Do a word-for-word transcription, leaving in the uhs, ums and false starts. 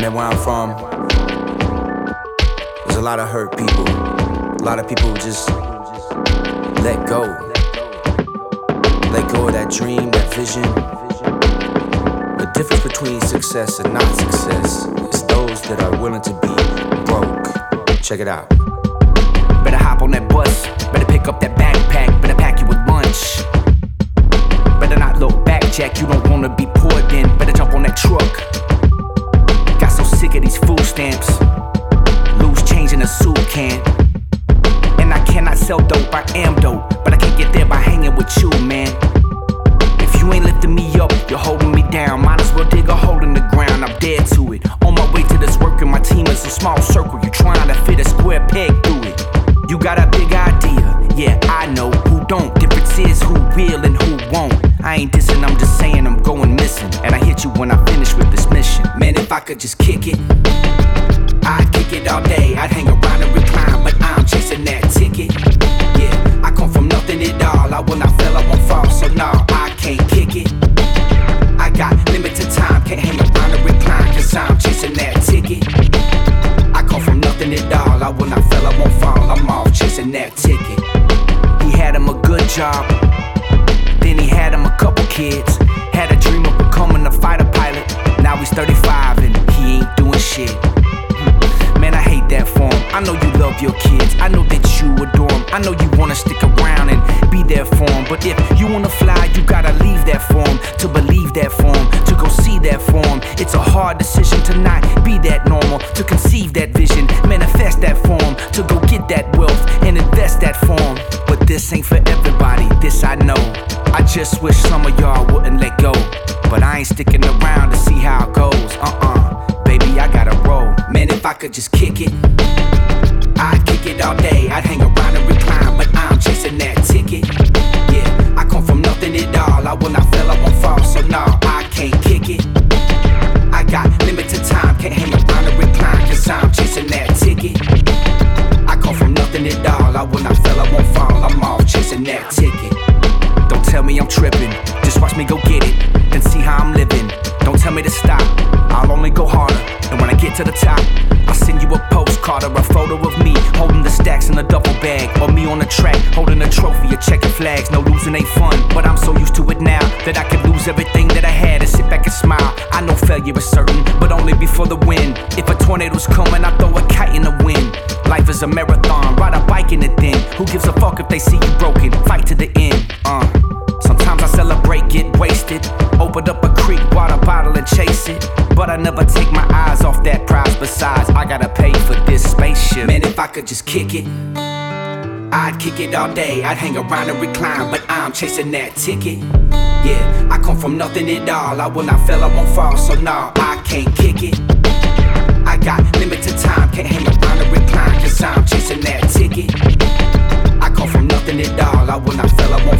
Man, where I'm from, there's a lot of hurt people. A lot of people who just let go. Let go of that dream, that vision. The difference between success and not success is those that are willing to be broke. Check it out. Better hop on that bus, better pick up that backpack, better pack you with lunch. Better not look back, Jack, you don't wanna be poor then. Better jump on that truck. Got so sick of these food stamps. Loose change in a soup can. And I cannot sell dope, I am dope. But I can't get there by hanging with you, man. If you ain't lifting me up, you're holding me down. Might as well dig a hole in the ground, I'm dead to it. On my way to this work and my team is a small circle. You trying to fit a square peg through it. You got a big idea, yeah, I know who don't. Difference is who will and who won't. I ain't dissing, I'm just saying I'm going missing. And I hit you when I finish with this mission. Man, if I could just kick it, I'd kick it all day. I'd hang around and recline, but I'm chasing that ticket. Yeah, I come from nothing at all. I will not fail, I won't fall, so no, I can't kick it. I got limited time, can't hang around and recline, cause I'm chasing that ticket. I come from nothing at all. I will not fail, I won't fall, I'm off chasing that ticket. He had him a good job, then he had him a couple kids. Had a dream of becoming a fighter pilot. Now he's thirty-five and he ain't doing shit. Man, I hate that for him. I know you love your kids, I know that you adore them. I know you wanna stick around and be there for them. But if you wanna fly, you gotta leave that for them. To believe that for them, to go see that for them. It's a hard decision to not be that normal. To conceive that vision, manifest that for them. To go get that wealth and invest that for them. But this ain't for everybody, this I know. I just wish some of y'all wouldn't let go. But I ain't sticking around to see how it goes, uh-uh. Baby, I gotta roll. Man, if I could just kick it, I'd kick it all day. I'd hang around and recline, but I'm chasing that ticket. Yeah, I come from nothing at all. I will not fail, I won't fall, so no, I can't kick it. I got limited time, can't hang around and recline, cause I'm chasing that ticket. I come from nothing at all. I will not fail, I won't fall, I'm off chasing that ticket. Don't tell me I'm tripping, just watch me go get it, then see how I'm living. Don't tell me to stop, I'll only go harder. And when I get to the top, I'll send you a postcard or a photo of me holding the stacks in a duffel bag, or me on the track holding a trophy or checking flags. No losing ain't fun, but I'm so used to it now that I could lose everything that I had and sit back and smile. I know failure is certain, but only before the win. If a tornado's coming, I throw a kite in the wind. Life is a marathon, ride a bike in it then. Who gives a fuck if they see you broken? Fight to the end, uh Sometimes I celebrate, get wasted. Open up a creek, water bottle and chase it. But I never take my eyes off that prize. Besides, I gotta pay for this spaceship. Man, if I could just kick it, I'd kick it all day. I'd hang around and recline, but I'm chasing that ticket. Yeah, I come from nothing at all. I will not fail, I won't fall, so no, I can't kick it. I got limited time, can't hang around and recline, cause I'm chasing that ticket. I come from nothing at all. I will not fail, I won't